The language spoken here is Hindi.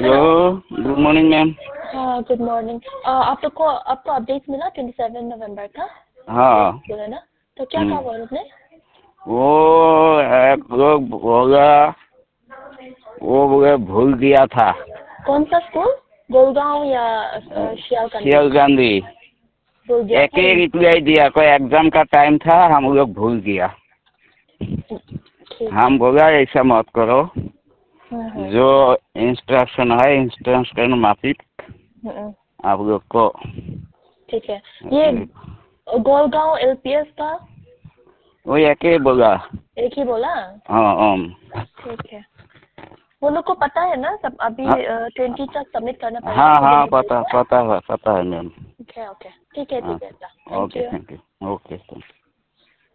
Hello, good morning ma'am. हाँ गुड मॉर्निंग। आपको अपडेट मिला 27 नवंबर का? हाँ, बोला ना, तो क्या कहा वो लोग ने? वो एक लोग बोले भूल दिया था। कौन सा स्कूल? गुड़गांव या शेयर गांधी भूल गया एक था? ही रिप्लाई दिया, कोई एग्जाम का टाइम था, हम लोग भूल गया। ठीक हम बोला ऐसा मत करो, है। जो इंस्ट्रक्शन है इंस्ट्रक्शन माफिक आप लोग को। ठीक है। ये गुड़गांव LPS का वो एक ही बोला। एक ही बोला? हाँ ठीक है। वो लोग को पता है ना सब? अभी 20 तक सबमिट करना पड़ेगा हाँ ना हाँ, उधर? पता है मैम। ओके ठीक है हाँ, बेटा, thank okay, you. Thank you. Okay, thank you.